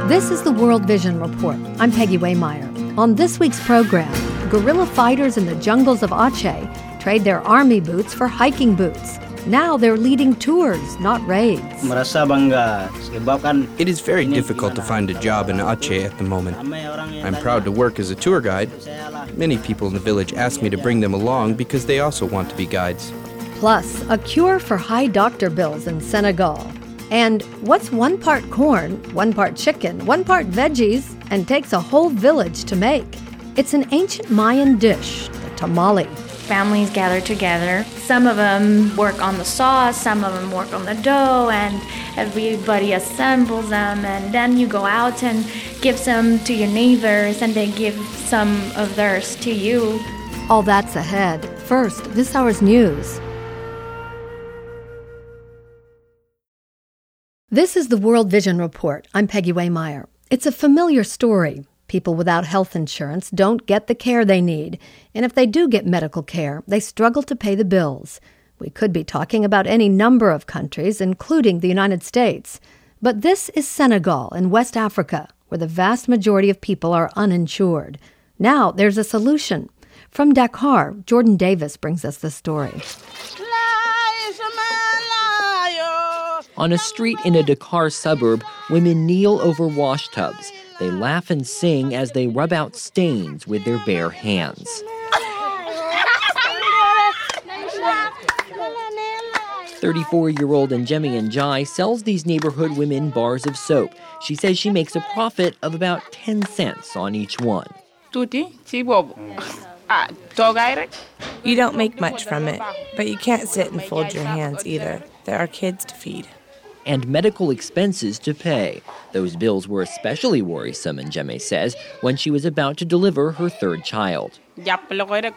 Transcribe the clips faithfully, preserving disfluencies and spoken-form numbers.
This is the World Vision Report. I'm Peggy Waymeyer. On this week's program, guerrilla fighters in the jungles of Aceh trade their army boots for hiking boots. Now they're leading tours, not raids. It is very difficult to find a job in Aceh at the moment. I'm proud to work as a tour guide. Many people in the village ask me to bring them along because they also want to be guides. Plus, a cure for high doctor bills in Senegal. And what's one part corn, one part chicken, one part veggies, and takes a whole village to make? It's an ancient Mayan dish, the tamale. Families gather together. Some of them work on the sauce, some of them work on the dough, and everybody assembles them. And then you go out and give some to your neighbors, and they give some of theirs to you. All that's ahead. First, this hour's news. This is the World Vision Report. I'm Peggy Waymeyer. It's a familiar story. People without health insurance don't get the care they need, and if they do get medical care, they struggle to pay the bills. We could be talking about any number of countries, including the United States. But this is Senegal in West Africa, where the vast majority of people are uninsured. Now there's a solution. From Dakar, Jordan Davis brings us the story. On a street in a Dakar suburb, women kneel over wash tubs. They laugh and sing as they rub out stains with their bare hands. thirty-four-year-old Njemi Njai sells these neighborhood women bars of soap. She says she makes a profit of about ten cents on each one. You don't make much from it, but you can't sit and fold your hands either. There are kids to feed. And medical expenses to pay. Those bills were especially worrisome, Njemi says, when she was about to deliver her third child. That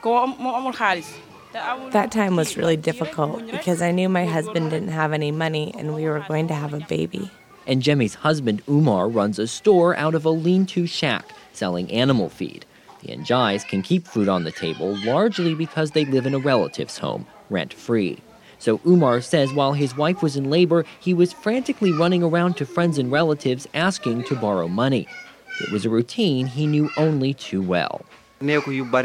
time was really difficult because I knew my husband didn't have any money and we were going to have a baby. And Njemi's husband, Umar, runs a store out of a lean-to shack selling animal feed. The Njais can keep food on the table largely because they live in a relative's home, rent-free. So Umar says while his wife was in labor, he was frantically running around to friends and relatives asking to borrow money. It was a routine he knew only too well. I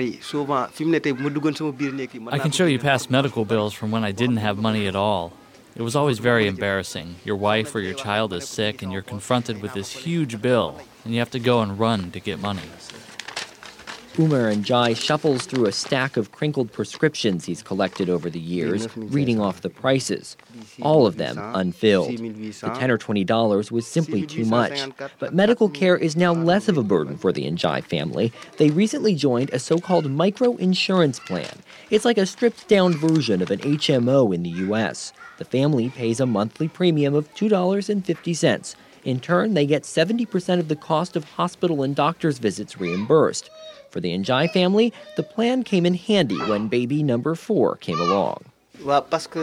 can show you past medical bills from when I didn't have money at all. It was always very embarrassing. Your wife or your child is sick and you're confronted with this huge bill, and you have to go and run to get money. Umar Njai shuffles through a stack of crinkled prescriptions he's collected over the years, reading off the prices. All of them unfilled. The ten or twenty dollars was simply too much. But medical care is now less of a burden for the Njai family. They recently joined a so-called micro-insurance plan. It's like a stripped-down version of an H M O in the U S. The family pays a monthly premium of two dollars and fifty cents. In turn, they get seventy percent of the cost of hospital and doctor's visits reimbursed. For the Njai family, the plan came in handy when baby number four came along. When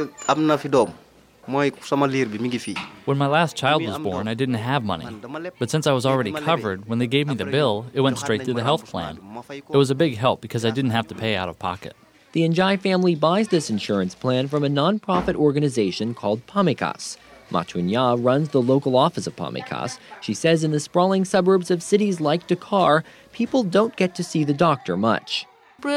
my last child was born, I didn't have money. But since I was already covered, when they gave me the bill, it went straight through the health plan. It was a big help because I didn't have to pay out of pocket. The Njai family buys this insurance plan from a nonprofit organization called Pamecas. Matunya runs the local office of Pamecas. She says in the sprawling suburbs of cities like Dakar, people don't get to see the doctor much. We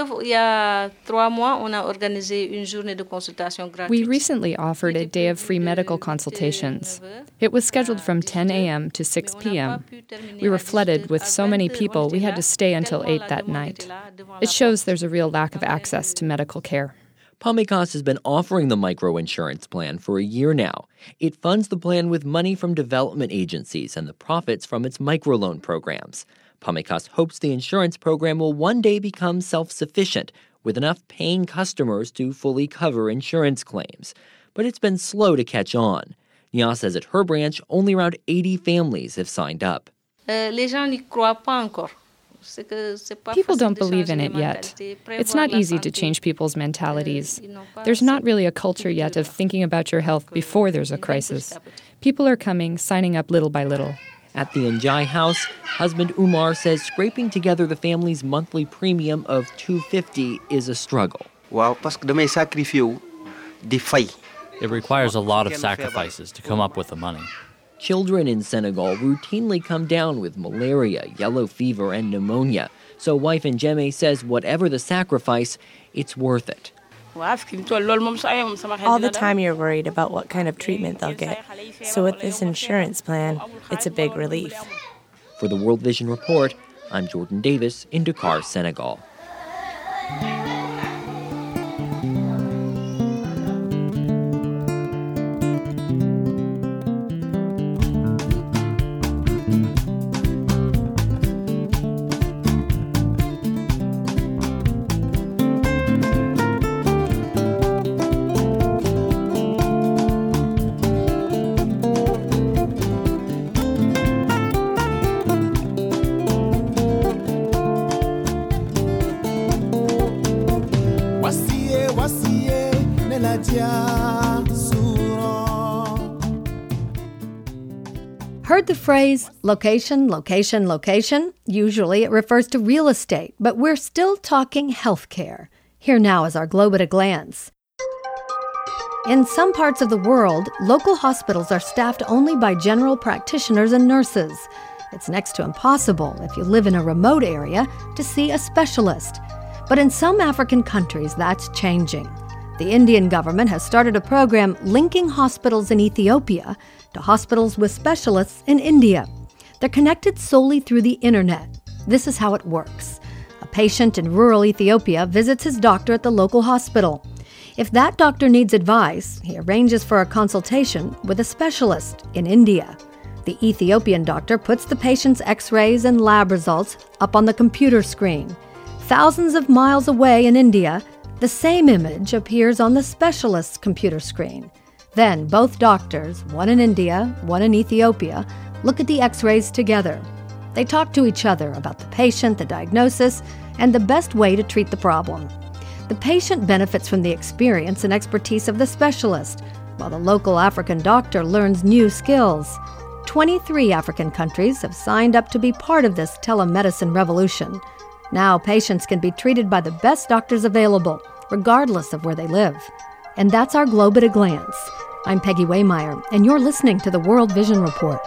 recently offered a day of free medical consultations. It was scheduled from ten a.m. to six p.m. We were flooded with so many people we had to stay until eight that night. It shows there's a real lack of access to medical care. Pamecas has been offering the micro-insurance plan for a year now. It funds the plan with money from development agencies and the profits from its microloan programs. Pamecas hopes the insurance program will one day become self-sufficient, with enough paying customers to fully cover insurance claims. But it's been slow to catch on. Nia says at her branch, only around eighty families have signed up. People don't believe in it yet. It's not easy to change people's mentalities. There's not really a culture yet of thinking about your health before there's a crisis. People are coming, signing up little by little. At the Njai house, husband Umar says scraping together the family's monthly premium of two hundred fifty dollars is a struggle. It requires a lot of sacrifices to come up with the money. Children in Senegal routinely come down with malaria, yellow fever, and pneumonia. So wife Njeme says whatever the sacrifice, it's worth it. All the time you're worried about what kind of treatment they'll get. So with this insurance plan, it's a big relief. For the World Vision Report, I'm Jordan Davis in Dakar, Senegal. Heard the phrase location, location, location? Usually it refers to real estate, but we're still talking healthcare. Here now is our globe at a glance. In some parts of the world, local hospitals are staffed only by general practitioners and nurses. It's next to impossible, if you live in a remote area, to see a specialist. But in some African countries, that's changing. The Indian government has started a program linking hospitals in Ethiopia to hospitals with specialists in India. They're connected solely through the internet. This is how it works. A patient in rural Ethiopia visits his doctor at the local hospital. If that doctor needs advice, he arranges for a consultation with a specialist in India. The Ethiopian doctor puts the patient's x-rays and lab results up on the computer screen. Thousands of miles away in India, the same image appears on the specialist's computer screen. Then both doctors, one in India, one in Ethiopia, look at the x-rays together. They talk to each other about the patient, the diagnosis, and the best way to treat the problem. The patient benefits from the experience and expertise of the specialist, while the local African doctor learns new skills. twenty-three African countries have signed up to be part of this telemedicine revolution. Now patients can be treated by the best doctors available, regardless of where they live. And that's our Globe at a Glance. I'm Peggy Waymeyer, and you're listening to the World Vision Report.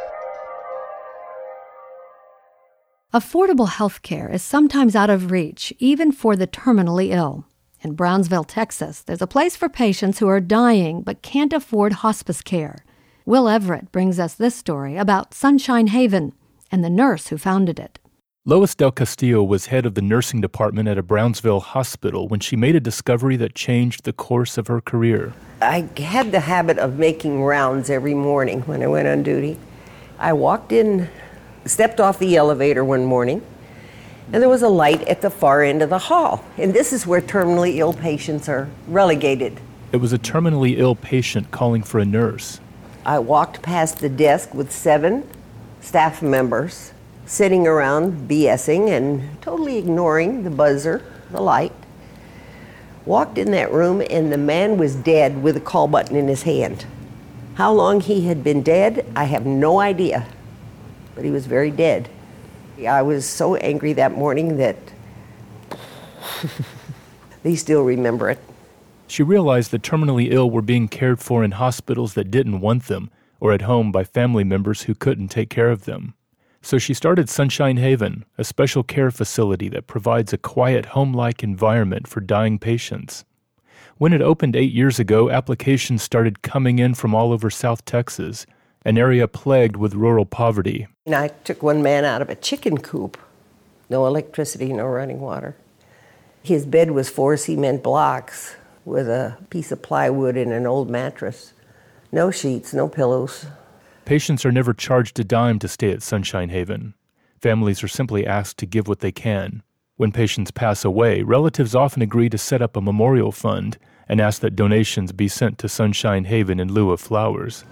Affordable health care is sometimes out of reach, even for the terminally ill. In Brownsville, Texas, there's a place for patients who are dying but can't afford hospice care. Will Everett brings us this story about Sunshine Haven and the nurse who founded it. Lois Del Castillo was head of the nursing department at a Brownsville hospital when she made a discovery that changed the course of her career. I had the habit of making rounds every morning when I went on duty. I walked in, stepped off the elevator one morning, and there was a light at the far end of the hall. And this is where terminally ill patients are relegated. It was a terminally ill patient calling for a nurse. I walked past the desk with seven staff members sitting around BSing and totally ignoring the buzzer, the light. Walked in that room and the man was dead with a call button in his hand. How long he had been dead, I have no idea, but he was very dead. I was so angry that morning that they still remember it. She realized the terminally ill were being cared for in hospitals that didn't want them, or at home by family members who couldn't take care of them. So she started Sunshine Haven, a special care facility that provides a quiet, home-like environment for dying patients. When it opened eight years ago, applications started coming in from all over South Texas, an area plagued with rural poverty. And I took one man out of a chicken coop. No electricity, no running water. His bed was four cement blocks with a piece of plywood and an old mattress. No sheets, no pillows. Patients are never charged a dime to stay at Sunshine Haven. Families are simply asked to give what they can. When patients pass away, relatives often agree to set up a memorial fund and ask that donations be sent to Sunshine Haven in lieu of flowers.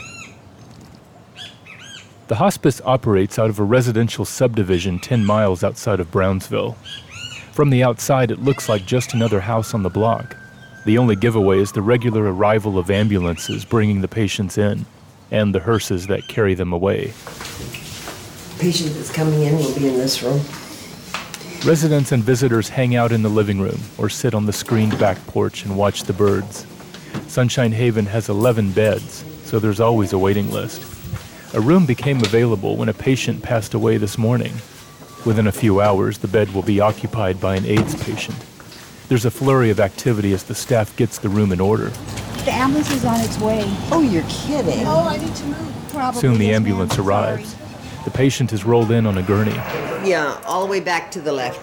The hospice operates out of a residential subdivision ten miles outside of Brownsville. From the outside, it looks like just another house on the block. The only giveaway is the regular arrival of ambulances bringing the patients in, and the hearses that carry them away. Patient that's coming in will be in this room. Residents and visitors hang out in the living room or sit on the screened back porch and watch the birds. Sunshine Haven has eleven beds, so there's always a waiting list. A room became available when a patient passed away this morning. Within a few hours, the bed will be occupied by an AIDS patient. There's a flurry of activity as the staff gets the room in order. The ambulance is on its way. Oh, you're kidding. Oh, I need to move. Probably Soon the ambulance ma'am. arrives. The patient is rolled in on a gurney. Yeah, all the way back to the left.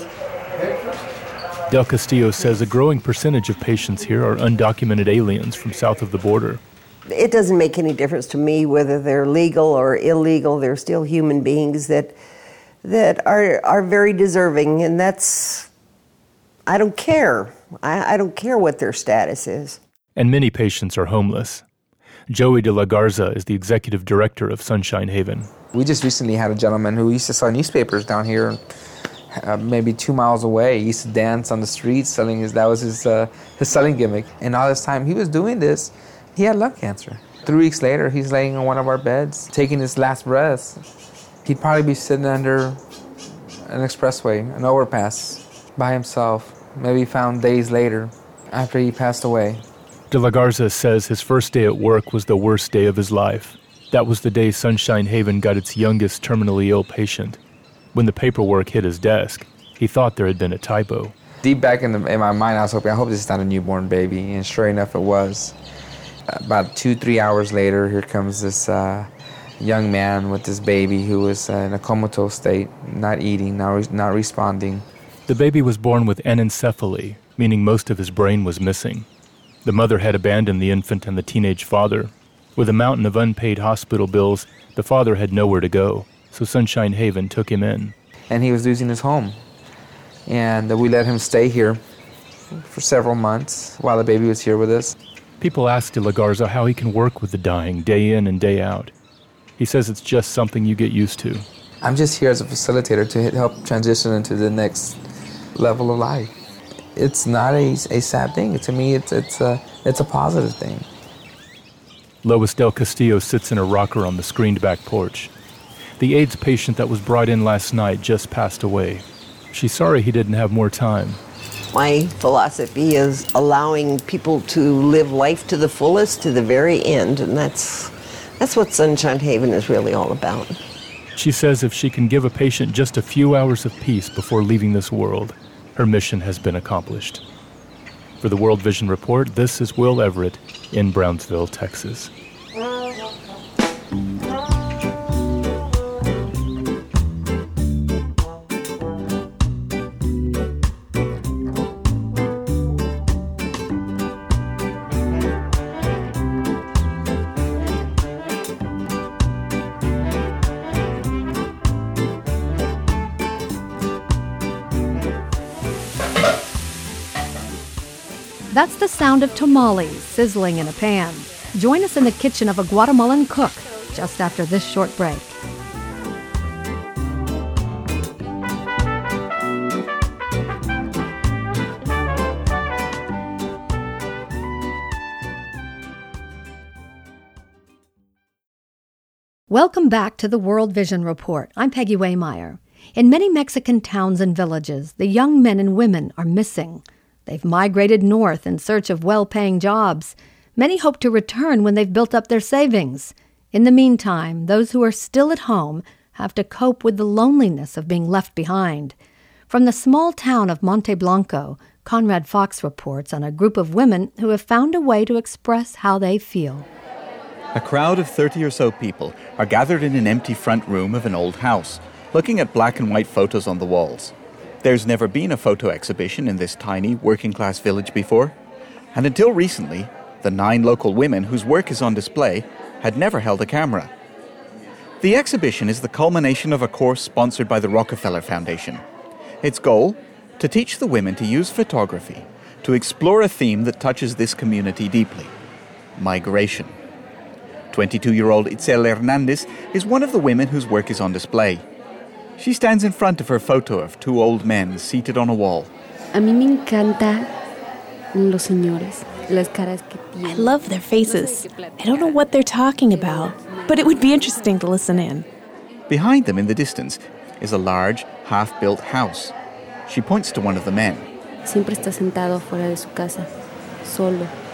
Del Castillo says a growing percentage of patients here are undocumented aliens from south of the border. It doesn't make any difference to me whether they're legal or illegal. They're still human beings that that are are very deserving, and that's, I don't care. I, I don't care what their status is. And many patients are homeless. Joey de la Garza is the executive director of Sunshine Haven. We just recently had a gentleman who used to sell newspapers down here, uh, maybe two miles away. He used to dance on the streets, selling his, that was his uh, his selling gimmick. And all this time he was doing this, he had lung cancer. Three weeks later, he's laying on one of our beds, taking his last breaths. He'd probably be sitting under an expressway, an overpass, by himself, maybe found days later after he passed away. De la Garza says his first day at work was the worst day of his life. That was the day Sunshine Haven got its youngest terminally ill patient. When the paperwork hit his desk, he thought there had been a typo. Deep back in, the, in my mind, I was hoping, I hope this is not a newborn baby, and sure enough, it was. About two, three hours later, here comes this uh, young man with this baby who was uh, in a comatose state, not eating, not, re- not responding. The baby was born with anencephaly, meaning most of his brain was missing. The mother had abandoned the infant and the teenage father. With a mountain of unpaid hospital bills, the father had nowhere to go, so Sunshine Haven took him in. And he was losing his home. And we let him stay here for several months while the baby was here with us. People ask De La Garza how he can work with the dying day in and day out. He says it's just something you get used to. I'm just here as a facilitator to help transition into the next level of life. It's not a, a sad thing. To me, it's it's a, it's a positive thing. Lois Del Castillo sits in a rocker on the screened back porch. The AIDS patient that was brought in last night just passed away. She's sorry he didn't have more time. My philosophy is allowing people to live life to the fullest, to the very end, and that's that's what Sunshine Haven is really all about. She says if she can give a patient just a few hours of peace before leaving this world, her mission has been accomplished. For the World Vision Report, this is Will Everett in Brownsville, Texas. That's the sound of tamales sizzling in a pan. Join us in the kitchen of a Guatemalan cook just after this short break. Welcome back to the World Vision Report. I'm Peggy Waymeyer. In many Mexican towns and villages, the young men and women are missing. They've migrated north in search of well-paying jobs. Many hope to return when they've built up their savings. In the meantime, those who are still at home have to cope with the loneliness of being left behind. From the small town of Monte Blanco, Conrad Fox reports on a group of women who have found a way to express how they feel. A crowd of thirty or so people are gathered in an empty front room of an old house, looking at black and white photos on the walls. There's never been a photo exhibition in this tiny, working-class village before, and until recently, the nine local women whose work is on display had never held a camera. The exhibition is the culmination of a course sponsored by the Rockefeller Foundation. Its goal? To teach the women to use photography to explore a theme that touches this community deeply: migration. twenty-two-year-old Itzel Hernandez is one of the women whose work is on display. She stands in front of her photo of two old men seated on a wall. A mí me encanta los señores, las caras que tienen. I love their faces. I don't know what they're talking about, but it would be interesting to listen in. Behind them in the distance is a large, half-built house. She points to one of the men. Siempre está sentado fuera de su casa, solo.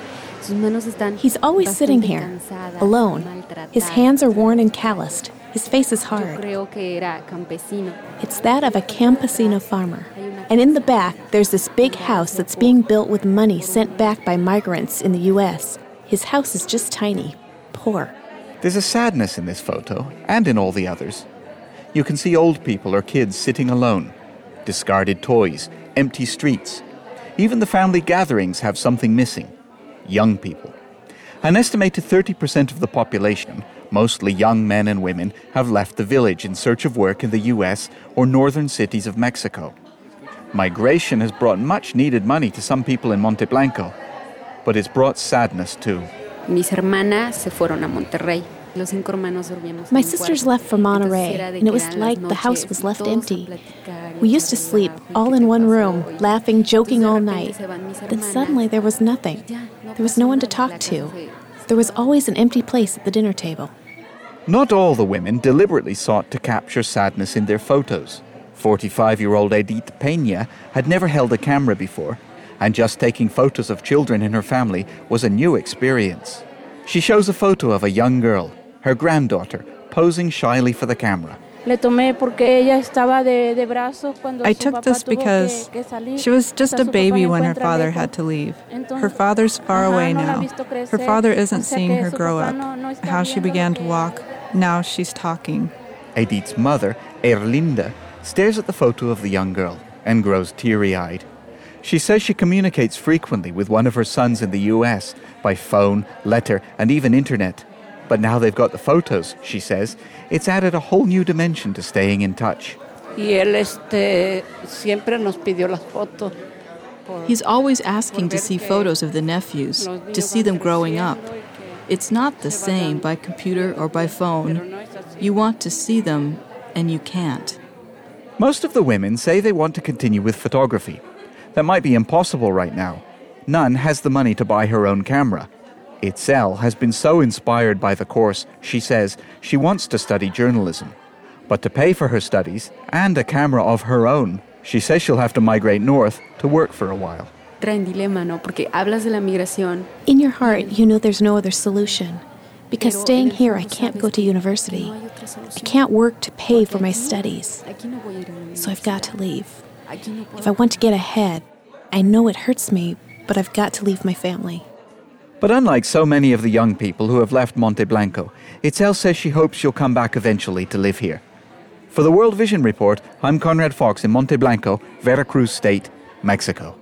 He's always sitting here, alone. His hands are worn and calloused. His face is hard. It's that of a campesino farmer. And in the back, there's this big house that's being built with money sent back by migrants in the U S. His house is just tiny, poor. There's a sadness in this photo, and in all the others. You can see old people or kids sitting alone, discarded toys, empty streets. Even the family gatherings have something missing: young people. An estimated thirty percent of the population, mostly young men and women, have left the village in search of work in the U S or northern cities of Mexico. Migration has brought much-needed money to some people in Monte Blanco, but it's brought sadness too. Mis hermanas se fueron a Monterrey. My sisters left for Monterey, and it was like the house was left empty. We used to sleep all in one room, laughing, joking all night. Then suddenly there was nothing. There was no one to talk to. There was always an empty place at the dinner table. Not all the women deliberately sought to capture sadness in their photos. forty-five-year-old Edith Peña had never held a camera before, and just taking photos of children in her family was a new experience. She shows a photo of a young girl, her granddaughter, posing shyly for the camera. I took this because she was just a baby when her father had to leave. Her father's far away now. Her father isn't seeing her grow up. How she began to walk, now she's talking. Edith's mother, Erlinda, stares at the photo of the young girl and grows teary-eyed. She says she communicates frequently with one of her sons in the U S by phone, letter, and even internet. But now they've got the photos, she says, it's added a whole new dimension to staying in touch. He's always asking to see photos of the nephews, to see them growing up. It's not the same by computer or by phone. You want to see them, and you can't. Most of the women say they want to continue with photography. That might be impossible right now. None has the money to buy her own camera. Itzel has been so inspired by the course, she says she wants to study journalism. But to pay for her studies, and a camera of her own, she says she'll have to migrate north to work for a while. In your heart, you know there's no other solution. Because staying here, I can't go to university. I can't work to pay for my studies. So I've got to leave. If I want to get ahead, I know it hurts me, but I've got to leave my family. But unlike so many of the young people who have left Monte Blanco, Itzel says she hopes she'll come back eventually to live here. For the World Vision Report, I'm Conrad Fox in Monte Blanco, Veracruz State, Mexico.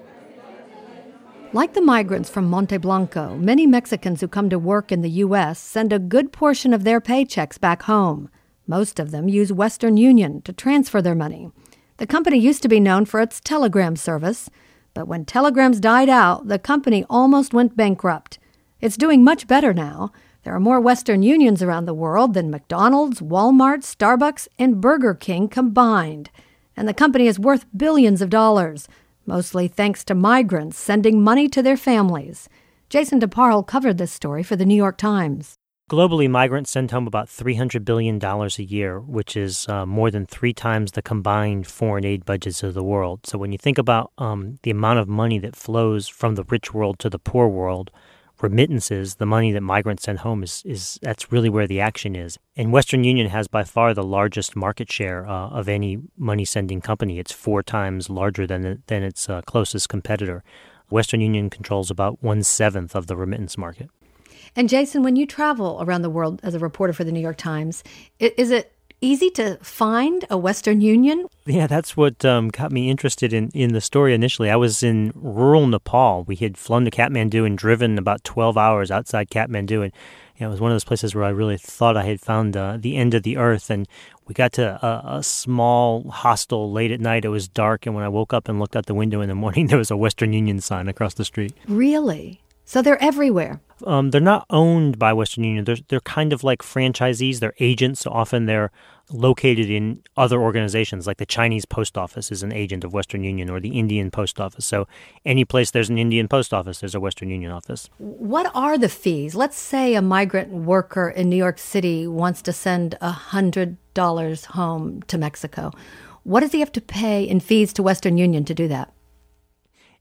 Like the migrants from Monte Blanco, many Mexicans who come to work in the U S send a good portion of their paychecks back home. Most of them use Western Union to transfer their money. The company used to be known for its telegram service, but when telegrams died out, the company almost went bankrupt. It's doing much better now. There are more Western Unions around the world than McDonald's, Walmart, Starbucks, and Burger King combined. And the company is worth billions of dollars, mostly thanks to migrants sending money to their families. Jason DeParle covered this story for the New York Times. Globally, migrants send home about three hundred billion dollars a year, which is uh, more than three times the combined foreign aid budgets of the world. So when you think about um, the amount of money that flows from the rich world to the poor world, remittances, the money that migrants send home, is, is that's really where the action is. And Western Union has by far the largest market share uh, of any money-sending company. It's four times larger than, than its uh, closest competitor. Western Union controls about one-seventh of the remittance market. And Jason, when you travel around the world as a reporter for the New York Times, is it easy to find a Western Union? Yeah, that's what um, got me interested in, in the story initially. I was in rural Nepal. We had flown to Kathmandu and driven about twelve hours outside Kathmandu. And you know, it was one of those places where I really thought I had found uh, the end of the earth. And we got to a, a small hostel late at night. It was dark. And when I woke up and looked out the window in the morning, there was a Western Union sign across the street. Really? So they're everywhere? Um, they're not owned by Western Union. They're, they're kind of like franchisees. They're agents. So often they're located in other organizations, like the Chinese post office is an agent of Western Union, or the Indian post office. So any place there's an Indian post office, there's a Western Union office. What are the fees? Let's say a migrant worker in New York City wants to send one hundred dollars home to Mexico. What does he have to pay in fees to Western Union to do that?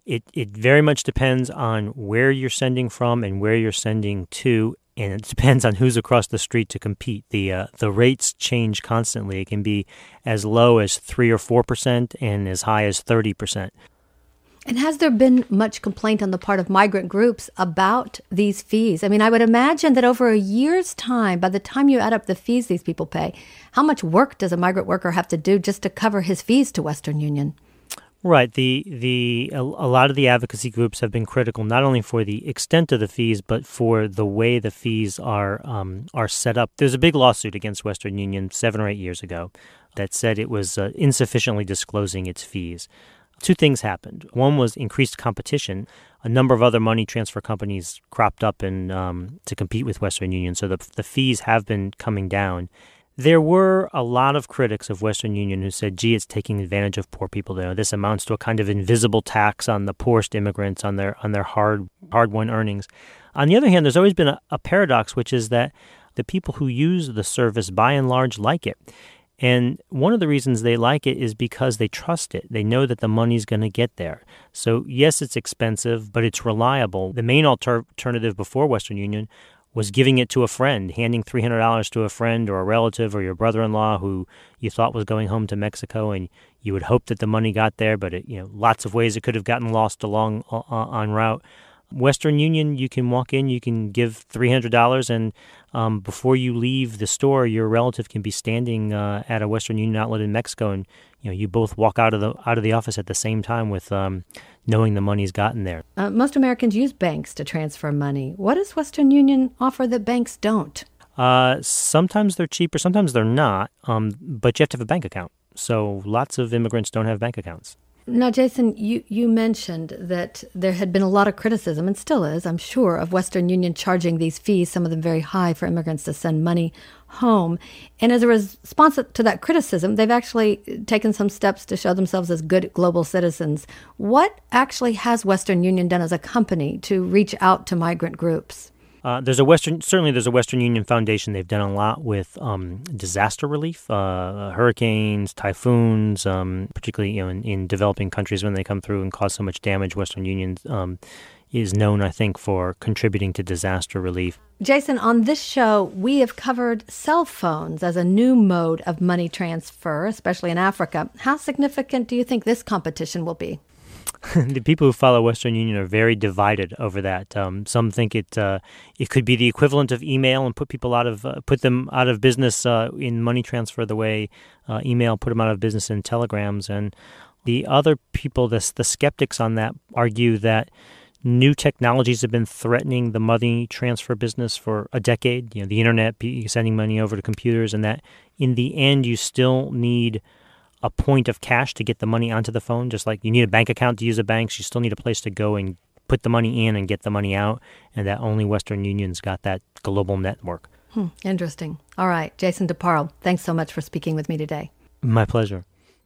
It it very much depends on where you're sending from and where you're sending to, and it depends on who's across the street to compete. The uh, the rates change constantly. It can be as low as three or four percent and as high as thirty percent. And has there been much complaint on the part of migrant groups about these fees? I mean, I would imagine that over a year's time, by the time you add up the fees these people pay, how much work does a migrant worker have to do just to cover his fees to Western Union? Right. The the a, a lot of the advocacy groups have been critical not only for the extent of the fees, but for the way the fees are um, are set up. There's a big lawsuit against Western Union seven or eight years ago that said it was uh, insufficiently disclosing its fees. Two things happened. One was increased competition. A number of other money transfer companies cropped up and um, to compete with Western Union, so the the fees have been coming down. There were a lot of critics of Western Union who said, gee, it's taking advantage of poor people. You know, this amounts to a kind of invisible tax on the poorest immigrants, on their on their hard, hard-won earnings. On the other hand, there's always been a, a paradox, which is that the people who use the service, by and large, like it. And one of the reasons they like it is because they trust it. They know that the money's going to get there. So, yes, it's expensive, but it's reliable. The main alter- alternative before Western Union was giving it to a friend, handing three hundred dollars to a friend or a relative or your brother-in-law who you thought was going home to Mexico, and you would hope that the money got there, but it, you know, lots of ways it could have gotten lost along uh, en route. Western Union, you can walk in, you can give three hundred dollars, and um, before you leave the store, your relative can be standing uh, at a Western Union outlet in Mexico, and you know you both walk out of the out of the office at the same time with um, knowing the money's gotten there. Uh, most Americans use banks to transfer money. What does Western Union offer that banks don't? Uh, sometimes they're cheaper, sometimes they're not, um, but you have to have a bank account. So lots of immigrants don't have bank accounts. Now, Jason, you, you mentioned that there had been a lot of criticism, and still is, I'm sure, of Western Union charging these fees, some of them very high, for immigrants to send money home. And as a response to that criticism, they've actually taken some steps to show themselves as good global citizens. What actually has Western Union done as a company to reach out to migrant groups? Uh, there's a Western, certainly there's a Western Union Foundation. They've done a lot with um, disaster relief, uh, hurricanes, typhoons, um, particularly you know in, in developing countries when they come through and cause so much damage. Western Union um, is known, I think, for contributing to disaster relief. Jason, on this show, we have covered cell phones as a new mode of money transfer, especially in Africa. How significant do you think this competition will be? The people who follow Western Union are very divided over that. Um, some think it uh, it could be the equivalent of email and put people out of uh, put them out of business uh, in money transfer the way uh, email put them out of business in telegrams. And the other people, the the skeptics on that, argue that new technologies have been threatening the money transfer business for a decade. You know, the internet, sending money over to computers, and that in the end you still need a point of cash to get the money onto the phone. Just like you need a bank account to use a bank, you still need a place to go and put the money in and get the money out, and that only Western Union's got that global network. Hmm, interesting. All right, Jason DeParle, thanks so much for speaking with me today. My pleasure.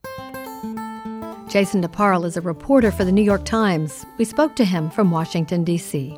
Jason DeParle is a reporter for the New York Times. We spoke to him from Washington, D C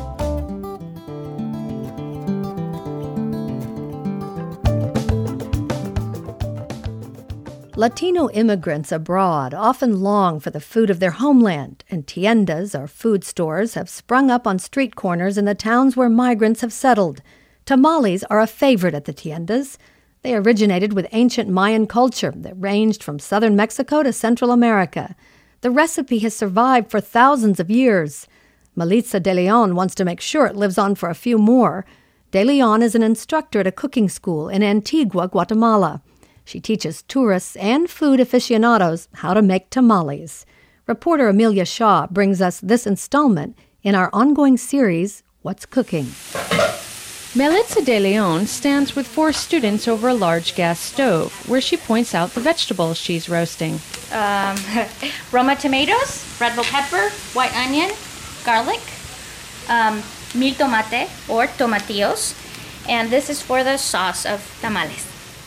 Latino immigrants abroad often long for the food of their homeland, and tiendas, or food stores, have sprung up on street corners in the towns where migrants have settled. Tamales are a favorite at the tiendas. They originated with ancient Mayan culture that ranged from southern Mexico to Central America. The recipe has survived for thousands of years. Melitza De Leon wants to make sure it lives on for a few more. De Leon is an instructor at a cooking school in Antigua, Guatemala. She teaches tourists and food aficionados how to make tamales. Reporter Amelia Shaw brings us this installment in our ongoing series, What's Cooking? Melitza De Leon stands with four students over a large gas stove, where she points out the vegetables she's roasting. Um, Roma tomatoes, red bell pepper, white onion, garlic, um, mil tomate or tomatillos, and this is for the sauce of tamales.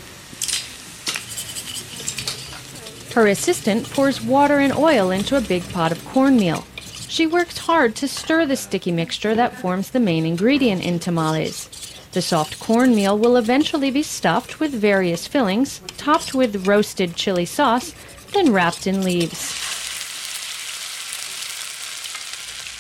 Her assistant pours water and oil into a big pot of cornmeal. She works hard to stir the sticky mixture that forms the main ingredient in tamales. The soft cornmeal will eventually be stuffed with various fillings, topped with roasted chili sauce, then wrapped in leaves.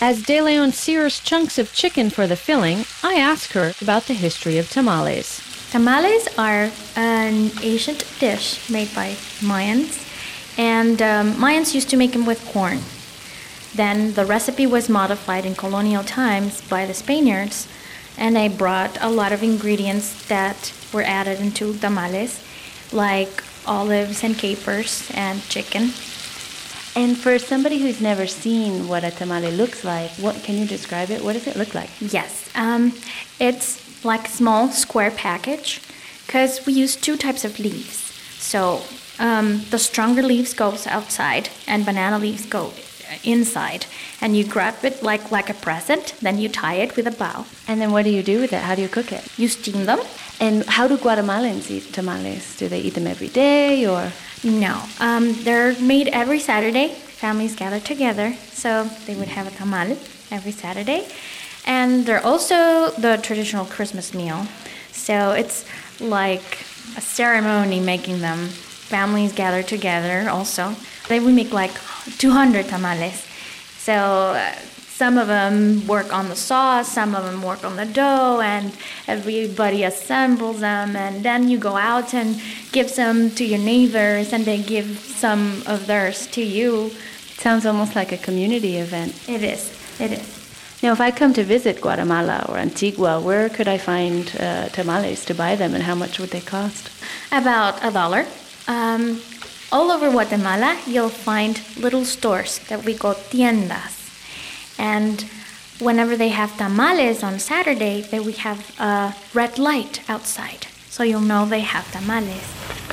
As De Leon sears chunks of chicken for the filling, I ask her about the history of tamales. Tamales are an ancient dish made by Mayans, and um, Mayans used to make them with corn. Then the recipe was modified in colonial times by the Spaniards, and they brought a lot of ingredients that were added into tamales, like olives and capers and chicken. And for somebody who's never seen what a tamale looks like, what can you describe it? What does it look like? Yes, um, it's like a small square package, because we use two types of leaves. So um, the stronger leaves goes outside, and banana leaves go inside. And you grab it like, like a present, then you tie it with a bow. And then what do you do with it? How do you cook it? You steam them. And how do Guatemalans eat tamales? Do they eat them every day or...? No, um, they're made every Saturday. Families gather together, so they would have a tamal every Saturday. And they're also the traditional Christmas meal. So it's like a ceremony making them. Families gather together also. They would make like two hundred tamales. So uh, some of them work on the sauce, some of them work on the dough, and everybody assembles them, and then you go out and give some to your neighbors, and they give some of theirs to you. It sounds almost like a community event. It is, it is. Now, if I come to visit Guatemala or Antigua, where could I find uh, tamales to buy them, and how much would they cost? About a dollar. Um, all over Guatemala, you'll find little stores that we call tiendas. And whenever they have tamales on Saturday, then we have a red light outside. So you'll know they have tamales.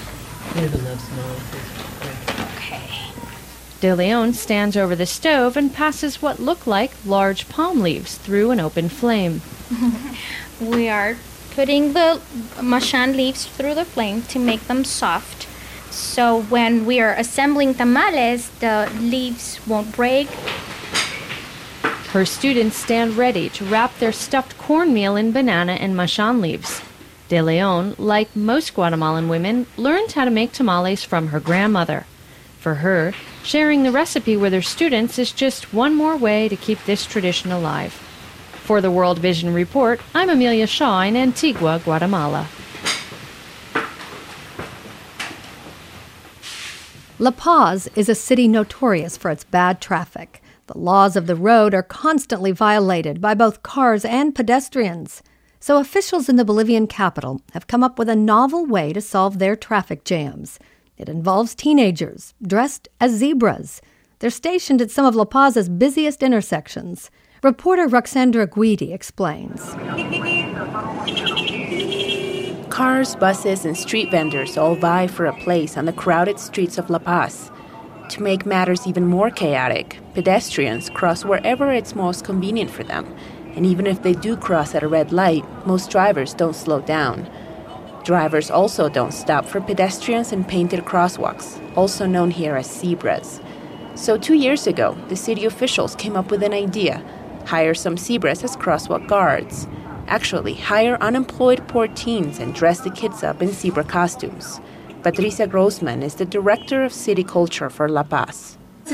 Okay. De Leon stands over the stove and passes what look like large palm leaves through an open flame. We are putting the machan leaves through the flame to make them soft. So when we are assembling tamales, the leaves won't break. Her students stand ready to wrap their stuffed cornmeal in banana and machan leaves. De Leon, like most Guatemalan women, learned how to make tamales from her grandmother. For her, sharing the recipe with her students is just one more way to keep this tradition alive. For the World Vision Report, I'm Amelia Shaw in Antigua, Guatemala. La Paz is a city notorious for its bad traffic. The laws of the road are constantly violated by both cars and pedestrians. So officials in the Bolivian capital have come up with a novel way to solve their traffic jams. It involves teenagers dressed as zebras. They're stationed at some of La Paz's busiest intersections. Reporter Roxandra Guidi explains. Cars, buses, and street vendors all vie for a place on the crowded streets of La Paz. To make matters even more chaotic, pedestrians cross wherever it's most convenient for them. And even if they do cross at a red light, most drivers don't slow down. Drivers also don't stop for pedestrians in painted crosswalks, also known here as zebras. So two years ago, the city officials came up with an idea: hire some zebras as crosswalk guards. Actually, hire unemployed poor teens and dress the kids up in zebra costumes. Patricia Grossman is the director of city culture for La Paz.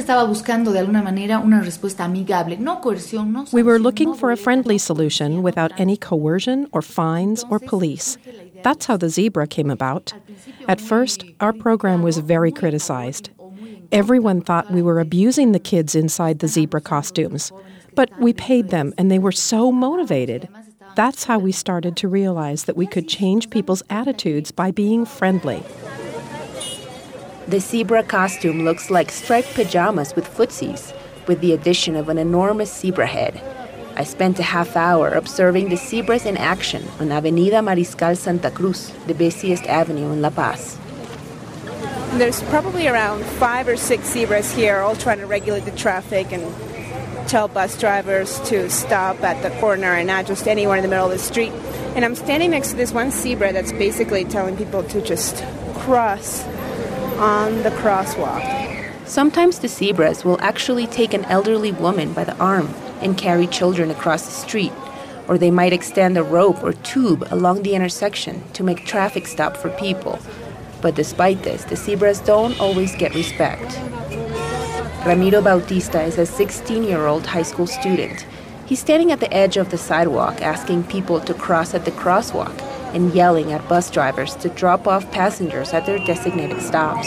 We were looking for a friendly solution without any coercion or fines or police. That's how the zebra came about. At first, our program was very criticized. Everyone thought we were abusing the kids inside the zebra costumes. But we paid them, and they were so motivated. That's how we started to realize that we could change people's attitudes by being friendly. The zebra costume looks like striped pajamas with footsies, with the addition of an enormous zebra head. I spent a half hour observing the zebras in action on Avenida Mariscal Santa Cruz, the busiest avenue in La Paz. There's probably around five or six zebras here, all trying to regulate the traffic and tell bus drivers to stop at the corner and not just anywhere in the middle of the street. And I'm standing next to this one zebra that's basically telling people to just cross on the crosswalk. Sometimes the zebras will actually take an elderly woman by the arm and carry children across the street, or they might extend a rope or tube along the intersection to make traffic stop for people. But despite this, the zebras don't always get respect. Ramiro Bautista is a sixteen-year-old high school student. He's standing at the edge of the sidewalk asking people to cross at the crosswalk and yelling at bus drivers to drop off passengers at their designated stops.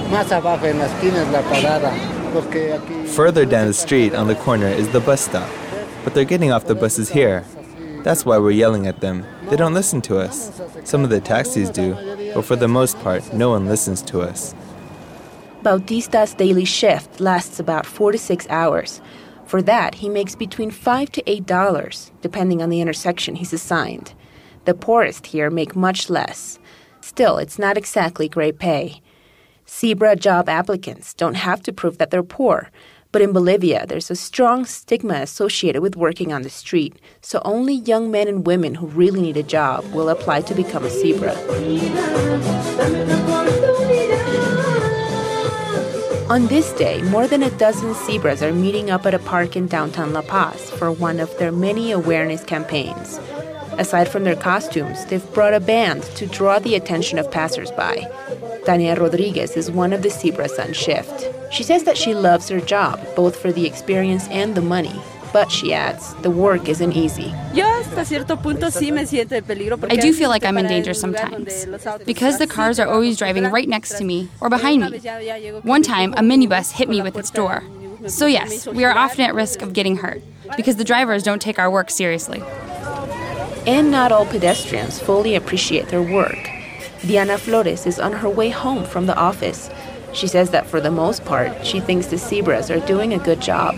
Further down the street on the corner is the bus stop, but they're getting off the buses here. That's why we're yelling at them. They don't listen to us. Some of the taxis do, but for the most part, no one listens to us. Bautista's daily shift lasts about four to six hours. For that, he makes between five to eight dollars, depending on the intersection he's assigned. The poorest here make much less. Still, it's not exactly great pay. Zebra job applicants don't have to prove that they're poor, but in Bolivia, there's a strong stigma associated with working on the street, so only young men and women who really need a job will apply to become a zebra. On this day, more than a dozen zebras are meeting up at a park in downtown La Paz for one of their many awareness campaigns. Aside from their costumes, they've brought a band to draw the attention of passersby. Tania Rodriguez is one of the zebras on shift. She says that she loves her job, both for the experience and the money. But, she adds, the work isn't easy. I do feel like I'm in danger sometimes, because the cars are always driving right next to me or behind me. One time, a minibus hit me with its door. So yes, we are often at risk of getting hurt, because the drivers don't take our work seriously. And not all pedestrians fully appreciate their work. Diana Flores is on her way home from the office. She says that for the most part, she thinks the zebras are doing a good job.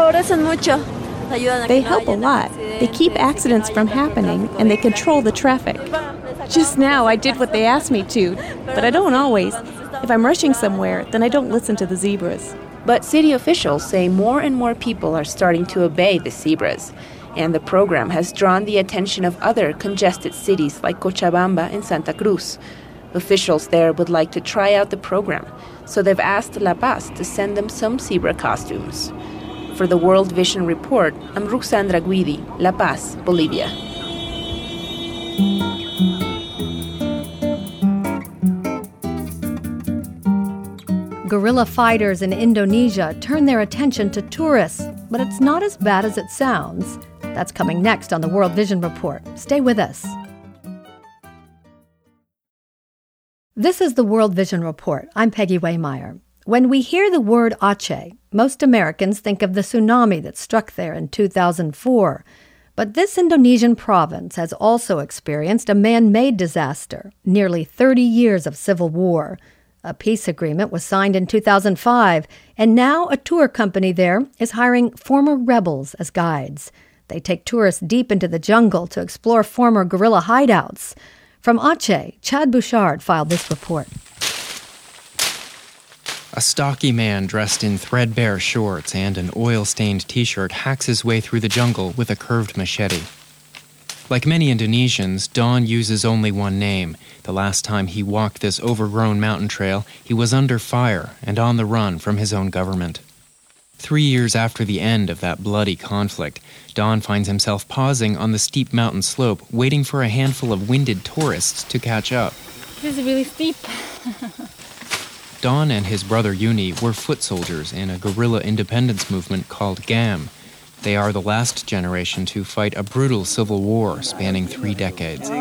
They help a lot. They keep accidents from happening, and they control the traffic. Just now, I did what they asked me to, but I don't always. If I'm rushing somewhere, then I don't listen to the zebras. But city officials say more and more people are starting to obey the zebras, and the program has drawn the attention of other congested cities like Cochabamba and Santa Cruz. Officials there would like to try out the program, so they've asked La Paz to send them some zebra costumes. For the World Vision Report, I'm Ruxandra Guidi, La Paz, Bolivia. Guerrilla fighters in Indonesia turn their attention to tourists, but it's not as bad as it sounds. That's coming next on the World Vision Report. Stay with us. This is the World Vision Report. I'm Peggy Waymeyer. When we hear the word Aceh, most Americans think of the tsunami that struck there in two thousand four. But this Indonesian province has also experienced a man-made disaster, nearly thirty years of civil war. A peace agreement was signed in two thousand five, and now a tour company there is hiring former rebels as guides. They take tourists deep into the jungle to explore former guerrilla hideouts. From Aceh, Chad Bouchard filed this report. A stocky man dressed in threadbare shorts and an oil-stained t-shirt hacks his way through the jungle with a curved machete. Like many Indonesians, Don uses only one name. The last time he walked this overgrown mountain trail, he was under fire and on the run from his own government. Three years after the end of that bloody conflict, Don finds himself pausing on the steep mountain slope, waiting for a handful of winded tourists to catch up. This is really steep. Don and his brother Uni were foot soldiers in a guerrilla independence movement called GAM. They are the last generation to fight a brutal civil war spanning three decades.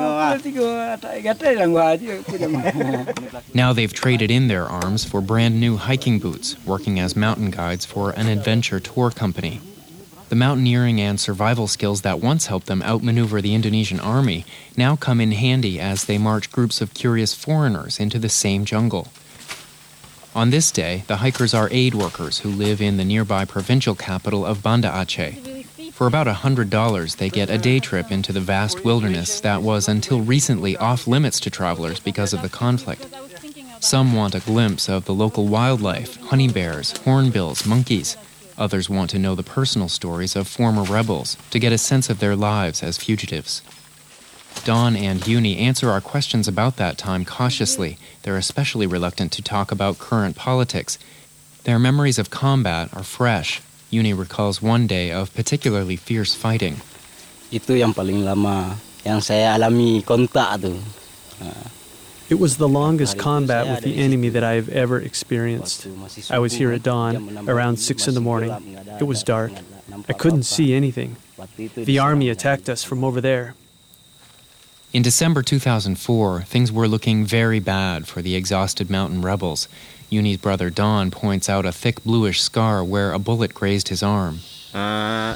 Now they've traded in their arms for brand new hiking boots, working as mountain guides for an adventure tour company. The mountaineering and survival skills that once helped them outmaneuver the Indonesian army now come in handy as they march groups of curious foreigners into the same jungle. On this day, the hikers are aid workers who live in the nearby provincial capital of Banda Aceh. For about one hundred dollars, they get a day trip into the vast wilderness that was until recently off-limits to travelers because of the conflict. Some want a glimpse of the local wildlife, honey bears, hornbills, monkeys. Others want to know the personal stories of former rebels to get a sense of their lives as fugitives. Don and Uni answer our questions about that time cautiously. They're especially reluctant to talk about current politics. Their memories of combat are fresh. Uni recalls one day of particularly fierce fighting. Itu yang paling lama yang saya alami kontak tu. It was the longest combat with the enemy that I have ever experienced. I was here at dawn, around six in the morning. It was dark. I couldn't see anything. The army attacked us from over there. In December two thousand four, things were looking very bad for the exhausted mountain rebels. Yuni's brother Don points out a thick bluish scar where a bullet grazed his arm. The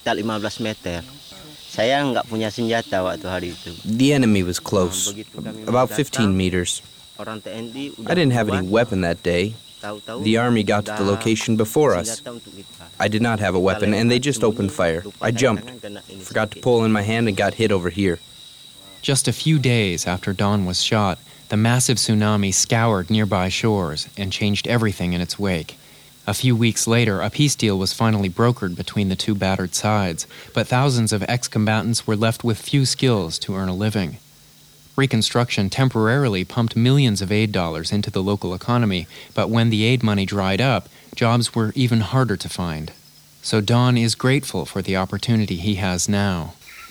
enemy was close, about fifteen meters. I didn't have any weapon that day. The army got to the location before us. I did not have a weapon, and they just opened fire. I jumped, forgot to pull in my hand, and got hit over here. Just a few days after Don was shot, the massive tsunami scoured nearby shores and changed everything in its wake. A few weeks later, a peace deal was finally brokered between the two battered sides, but thousands of ex-combatants were left with few skills to earn a living. Reconstruction temporarily pumped millions of aid dollars into the local economy, but when the aid money dried up, jobs were even harder to find. So Don is grateful for the opportunity he has now.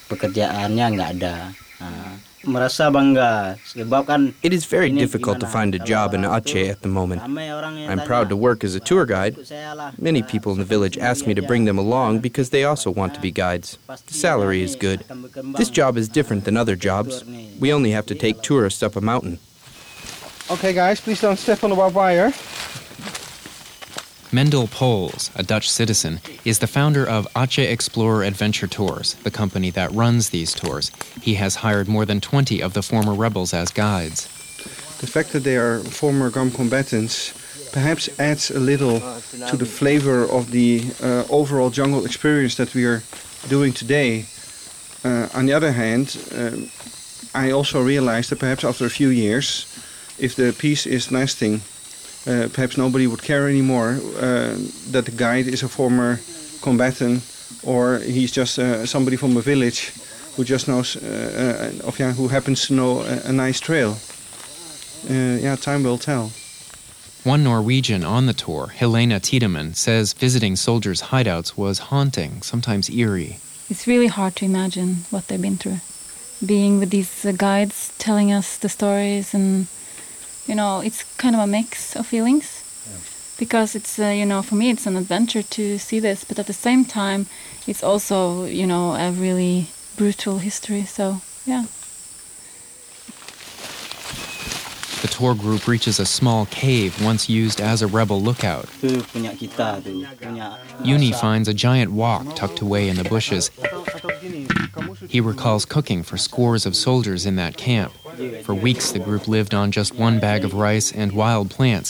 It is very difficult to find a job in Aceh at the moment. I'm proud to work as a tour guide. Many people in the village ask me to bring them along because they also want to be guides. The salary is good. This job is different than other jobs. We only have to take tourists up a mountain. Okay, guys, please don't step on the barbed wire. Mendel Pols, a Dutch citizen, is the founder of Aceh Explorer Adventure Tours, the company that runs these tours. He has hired more than twenty of the former rebels as guides. The fact that they are former G U M combatants perhaps adds a little to the flavor of the uh, overall jungle experience that we are doing today. Uh, on the other hand, uh, I also realized that perhaps after a few years, if the peace is lasting, Uh, perhaps nobody would care anymore uh, that the guide is a former combatant or he's just uh, somebody from a village who just knows, uh, uh, of, yeah, who happens to know a, a nice trail. Uh, yeah, time will tell. One Norwegian on the tour, Helena Tiedemann, says visiting soldiers' hideouts was haunting, sometimes eerie. It's really hard to imagine what they've been through. Being with these uh, guides, telling us the stories, and you know, it's kind of a mix of feelings, yeah. Because it's, uh, you know, for me it's an adventure to see this, but at the same time it's also, you know, a really brutal history, so, yeah. The tour group reaches a small cave once used as a rebel lookout. Yuni finds a giant wok tucked away in the bushes. He recalls cooking for scores of soldiers in that camp. For weeks, the group lived on just one bag of rice and wild plants.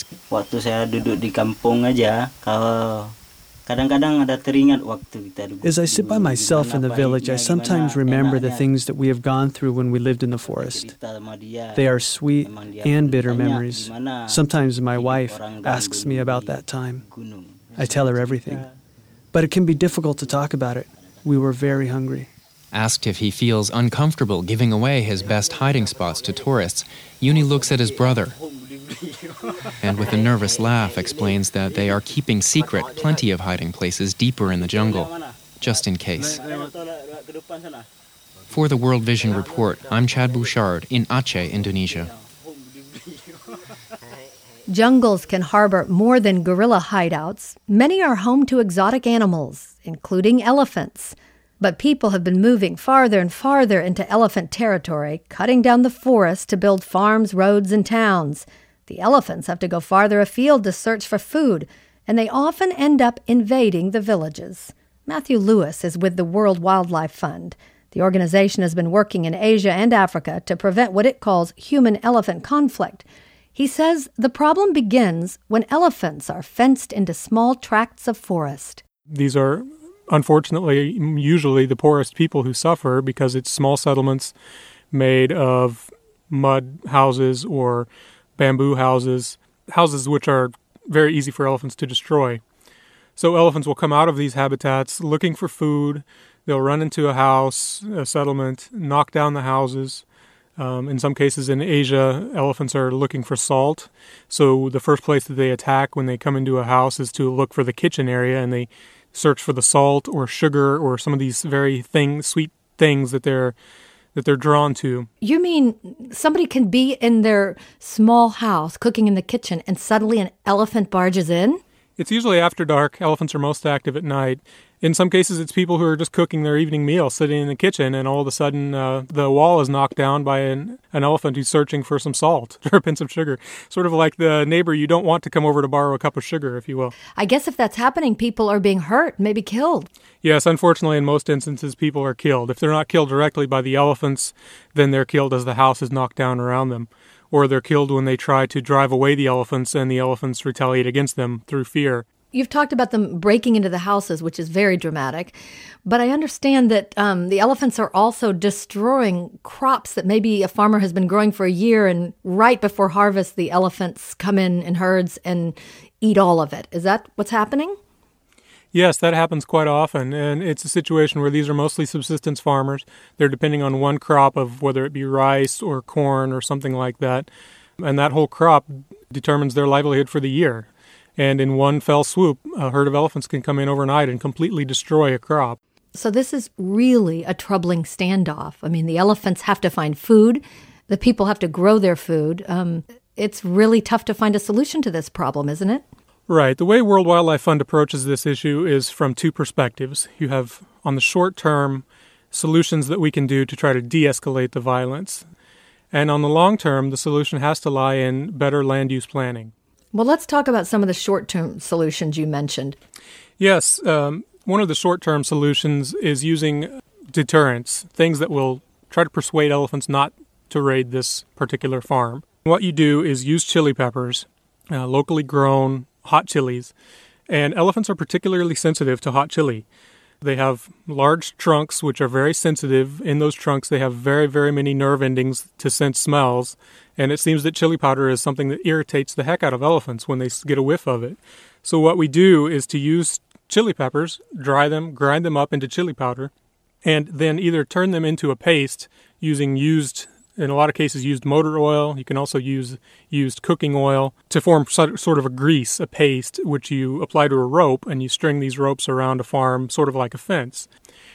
As I sit by myself in the village, I sometimes remember the things that we have gone through when we lived in the forest. They are sweet and bitter memories. Sometimes my wife asks me about that time. I tell her everything. But it can be difficult to talk about it. We were very hungry. Asked if he feels uncomfortable giving away his best hiding spots to tourists, Yuni looks at his brother and with a nervous laugh explains that they are keeping secret plenty of hiding places deeper in the jungle, just in case. For the World Vision Report, I'm Chad Bouchard in Aceh, Indonesia. Jungles can harbor more than gorilla hideouts. Many are home to exotic animals, including elephants. But people have been moving farther and farther into elephant territory, cutting down the forest to build farms, roads, and towns. The elephants have to go farther afield to search for food, and they often end up invading the villages. Matthew Lewis is with the World Wildlife Fund. The organization has been working in Asia and Africa to prevent what it calls human-elephant conflict. He says the problem begins when elephants are fenced into small tracts of forest. These are unfortunately, usually the poorest people who suffer because it's small settlements made of mud houses or bamboo houses, houses which are very easy for elephants to destroy. So elephants will come out of these habitats looking for food. They'll run into a house, a settlement, knock down the houses. Um, in some cases in Asia, elephants are looking for salt. So the first place that they attack when they come into a house is to look for the kitchen area, and they search for the salt or sugar or some of these very thing, sweet things that they're that they're drawn to. You mean somebody can be in their small house cooking in the kitchen and suddenly an elephant barges in? It's usually after dark. Elephants are most active at night. In some cases, it's people who are just cooking their evening meal, sitting in the kitchen, and all of a sudden uh, the wall is knocked down by an, an elephant who's searching for some salt or a pinch of sugar. Sort of like the neighbor you don't want to come over to borrow a cup of sugar, if you will. I guess if that's happening, people are being hurt, maybe killed. Yes, unfortunately, in most instances, people are killed. If they're not killed directly by the elephants, then they're killed as the house is knocked down around them. Or they're killed when they try to drive away the elephants and the elephants retaliate against them through fear. You've talked about them breaking into the houses, which is very dramatic. But I understand that um, the elephants are also destroying crops that maybe a farmer has been growing for a year, and right before harvest, the elephants come in in herds and eat all of it. Is that what's happening? Yes, that happens quite often, and it's a situation where these are mostly subsistence farmers. They're depending on one crop of whether it be rice or corn or something like that, and that whole crop determines their livelihood for the year. And in one fell swoop, a herd of elephants can come in overnight and completely destroy a crop. So this is really a troubling standoff. I mean, the elephants have to find food. The people have to grow their food. Um, it's really tough to find a solution to this problem, isn't it? Right. The way World Wildlife Fund approaches this issue is from two perspectives. You have, on the short term, solutions that we can do to try to de-escalate the violence. And on the long term, the solution has to lie in better land use planning. Well, let's talk about some of the short-term solutions you mentioned. Yes. Um, one of the short-term solutions is using deterrents, things that will try to persuade elephants not to raid this particular farm. What you do is use chili peppers, uh, locally grown hot chilies, and elephants are particularly sensitive to hot chili. They have large trunks, which are very sensitive. In those trunks, they have very, very many nerve endings to sense smells. And it seems that chili powder is something that irritates the heck out of elephants when they get a whiff of it. So what we do is to use chili peppers, dry them, grind them up into chili powder, and then either turn them into a paste using used, in a lot of cases, used motor oil. You can also use used cooking oil to form sort of a grease, a paste, which you apply to a rope, and you string these ropes around a farm sort of like a fence.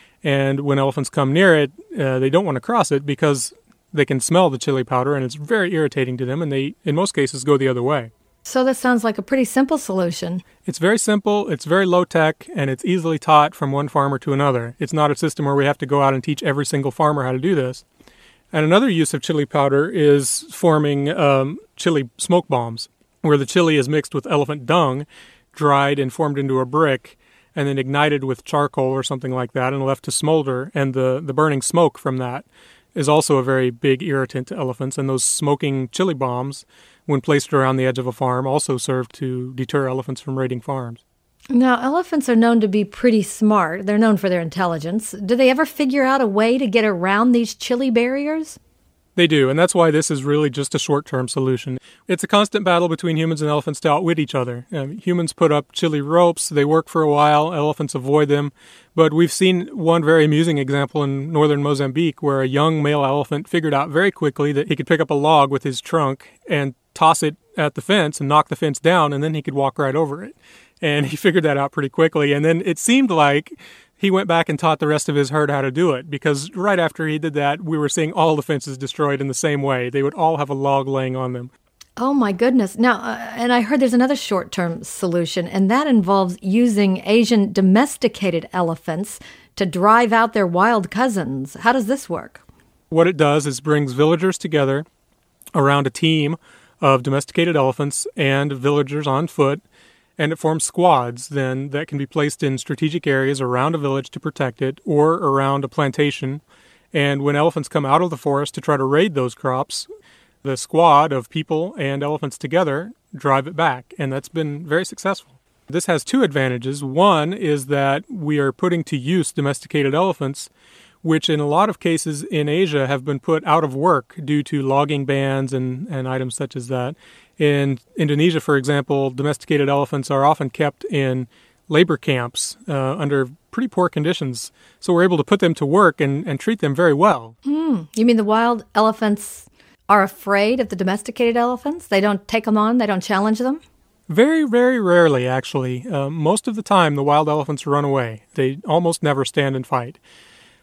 And when elephants come near it, uh, they don't want to cross it because they can smell the chili powder, and it's very irritating to them, and they, in most cases, go the other way. So this sounds like a pretty simple solution. It's very simple, it's very low-tech, and it's easily taught from one farmer to another. It's not a system where we have to go out and teach every single farmer how to do this. And another use of chili powder is forming um, chili smoke bombs, where the chili is mixed with elephant dung, dried and formed into a brick, and then ignited with charcoal or something like that and left to smolder, and the, the burning smoke from that is also a very big irritant to elephants, and those smoking chili bombs, when placed around the edge of a farm, also serve to deter elephants from raiding farms. Now, elephants are known to be pretty smart. They're known for their intelligence. Do they ever figure out a way to get around these chili barriers? They do, and that's why this is really just a short-term solution. It's a constant battle between humans and elephants to outwit each other. Um, humans put up chili ropes, they work for a while, elephants avoid them. But we've seen one very amusing example in northern Mozambique where a young male elephant figured out very quickly that he could pick up a log with his trunk and toss it at the fence and knock the fence down, and then he could walk right over it. And he figured that out pretty quickly, and then it seemed like he went back and taught the rest of his herd how to do it, because right after he did that, we were seeing all the fences destroyed in the same way. They would all have a log laying on them. Oh, my goodness. Now, uh, and I heard there's another short-term solution, and that involves using Asian domesticated elephants to drive out their wild cousins. How does this work? What it does is brings villagers together around a team of domesticated elephants and villagers on foot, and it forms squads then that can be placed in strategic areas around a village to protect it or around a plantation. And when elephants come out of the forest to try to raid those crops, the squad of people and elephants together drive it back, and that's been very successful. This has two advantages. One is that we are putting to use domesticated elephants, which in a lot of cases in Asia have been put out of work due to logging bans and, and items such as that. In Indonesia, for example, domesticated elephants are often kept in labor camps uh, under pretty poor conditions. So we're able to put them to work and, and treat them very well. Mm, you mean the wild elephants are afraid of the domesticated elephants? They don't take them on? They don't challenge them? Very, very rarely, actually. Uh, most of the time, the wild elephants run away. They almost never stand and fight.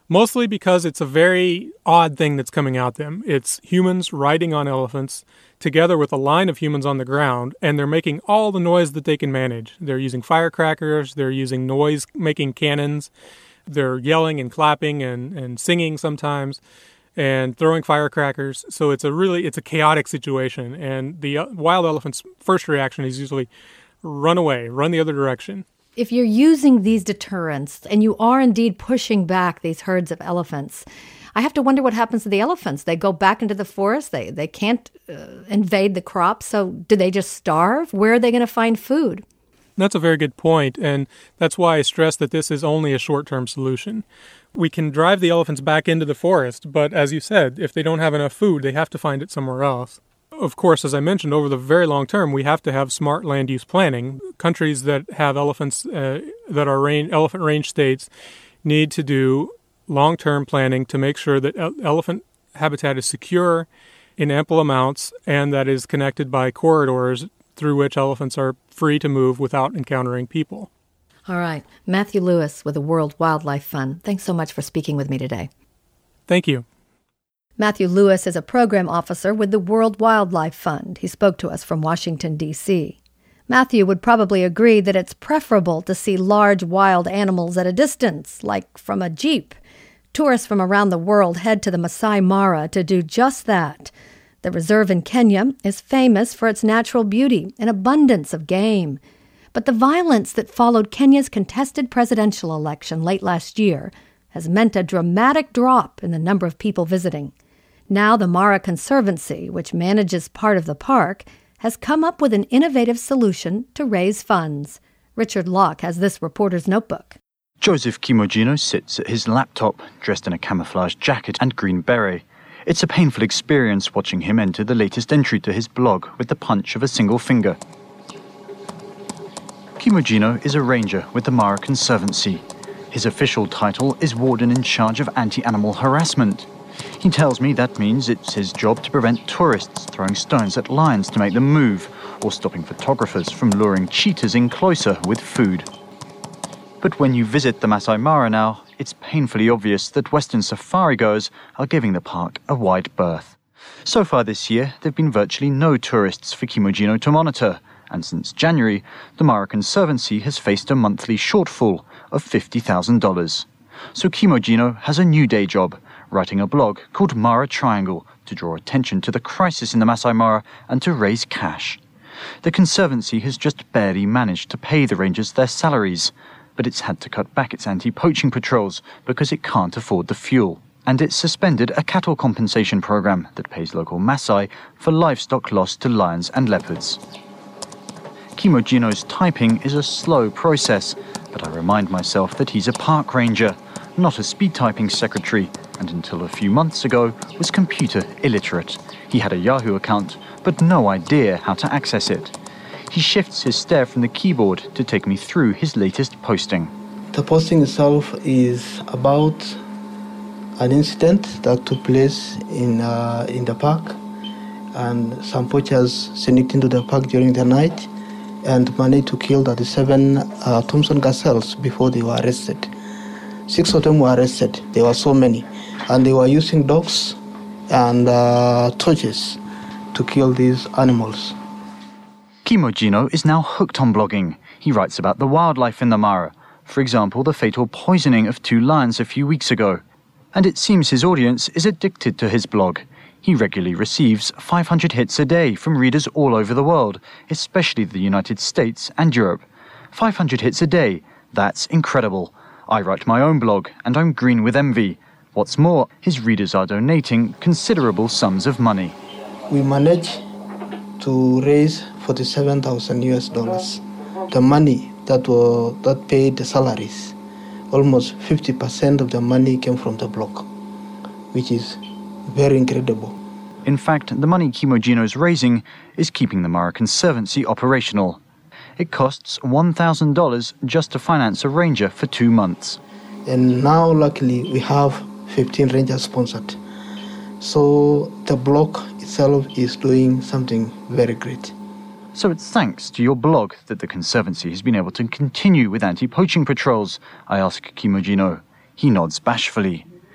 Mostly because it's a very odd thing that's coming at them. It's humans riding on elephants together with a line of humans on the ground, and they're making all the noise that they can manage. They're using firecrackers, they're using noise-making cannons, they're yelling and clapping and, and singing sometimes, and throwing firecrackers. So it's a really, it's a chaotic situation, and the uh, wild elephant's first reaction is usually run away, run the other direction. If you're using these deterrents and you are indeed pushing back these herds of elephants, I have to wonder what happens to the elephants. They go back into the forest. They they can't uh, invade the crops. So do they just starve? Where are they going to find food? That's a very good point, and that's why I stress that this is only a short-term solution. We can drive the elephants back into the forest, but as you said, if they don't have enough food, they have to find it somewhere else. Of course, as I mentioned, over the very long term, we have to have smart land use planning. Countries that have elephants, uh, that are range, elephant range states, need to do long-term planning to make sure that elephant habitat is secure in ample amounts and that is connected by corridors through which elephants are free to move without encountering people. All right. Matthew Lewis with the World Wildlife Fund. Thanks so much for speaking with me today. Thank you. Matthew Lewis is a program officer with the World Wildlife Fund. He spoke to us from Washington, D C Matthew would probably agree that it's preferable to see large wild animals at a distance, like from a jeep. Tourists from around the world head to the Masai Mara to do just that. The reserve in Kenya is famous for its natural beauty and abundance of game. But the violence that followed Kenya's contested presidential election late last year has meant a dramatic drop in the number of people visiting. Now the Mara Conservancy, which manages part of the park, has come up with an innovative solution to raise funds. Richard Locke has this reporter's notebook. Joseph Kimogino sits at his laptop, dressed in a camouflage jacket and green beret. It's a painful experience watching him enter the latest entry to his blog with the punch of a single finger. Kimogino is a ranger with the Mara Conservancy. His official title is warden in charge of anti-animal harassment. He tells me that means it's his job to prevent tourists throwing stones at lions to make them move, or stopping photographers from luring cheetahs in closer with food. But when you visit the Masai Mara now, it's painfully obvious that Western safari-goers are giving the park a wide berth. So far this year, there have been virtually no tourists for Kimogino to monitor, and since January, the Mara Conservancy has faced a monthly shortfall of fifty thousand dollars. So Kimogino has a new day job, writing a blog called Mara Triangle to draw attention to the crisis in the Masai Mara and to raise cash. The Conservancy has just barely managed to pay the rangers their salaries, but it's had to cut back its anti-poaching patrols because it can't afford the fuel. And it's suspended a cattle compensation program that pays local Maasai for livestock lost to lions and leopards. Kimogino's typing is a slow process, but I remind myself that he's a park ranger, not a speed typing secretary, and until a few months ago was computer illiterate. He had a Yahoo account, but no idea how to access it. He shifts his stare from the keyboard to take me through his latest posting. The posting itself is about an incident that took place in uh, in the park, and some poachers sneaked into the park during the night and managed to kill the seven uh, Thompson gazelles before they were arrested. Six of them were arrested. There were so many, and they were using dogs and uh, torches to kill these animals. Kimogino is now hooked on blogging. He writes about the wildlife in the Mara, for example, the fatal poisoning of two lions a few weeks ago. And it seems his audience is addicted to his blog. He regularly receives five hundred hits a day from readers all over the world, especially the United States and Europe. five hundred hits a day, that's incredible. I write my own blog, and I'm green with envy. What's more, his readers are donating considerable sums of money. We managed to raise forty-seven thousand U S dollars. The money that were that paid the salaries, almost fifty percent of the money came from the blog, which is very incredible. In fact, the money Kimogino is raising is keeping the Mara Conservancy operational. It costs one thousand dollars just to finance a ranger for two months. And now, luckily, we have fifteen rangers sponsored. So the blog itself is doing something very great. So it's thanks to your blog that the Conservancy has been able to continue with anti-poaching patrols, I ask Kimogino. He nods bashfully.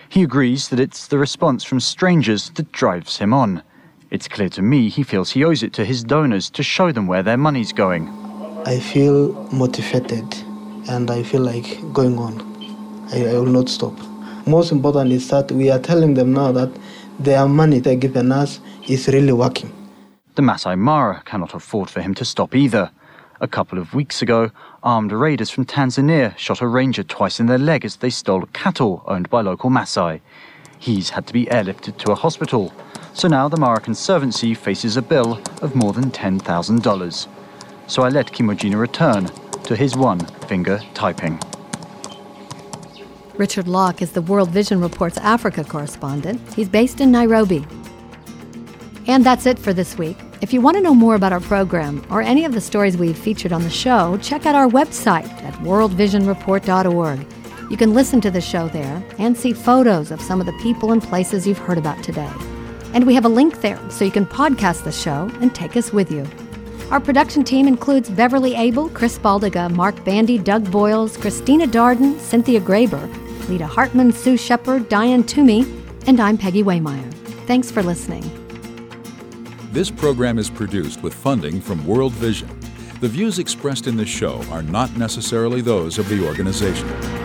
He agrees that it's the response from strangers that drives him on. It's clear to me he feels he owes it to his donors to show them where their money's going. I feel motivated and I feel like going on. I, I will not stop. Most important is that we are telling them now that their money they're giving us is really working. The Masai Mara cannot afford for him to stop either. A couple of weeks ago, armed raiders from Tanzania shot a ranger twice in the leg as they stole cattle owned by local Masai. He's had to be airlifted to a hospital. So now the Mara Conservancy faces a bill of more than ten thousand dollars. So I let Kimojina return to his one-finger typing. Richard Locke is the World Vision Report's Africa correspondent. He's based in Nairobi. And that's it for this week. If you want to know more about our program or any of the stories we've featured on the show, check out our website at world vision report dot org. You can listen to the show there and see photos of some of the people and places you've heard about today. And we have a link there so you can podcast the show and take us with you. Our production team includes Beverly Abel, Chris Baldiga, Mark Bandy, Doug Boyles, Christina Darden, Cynthia Graber, Lita Hartman, Sue Shepard, Diane Toomey, and I'm Peggy Waymeyer. Thanks for listening. This program is produced with funding from World Vision. The views expressed in this show are not necessarily those of the organization.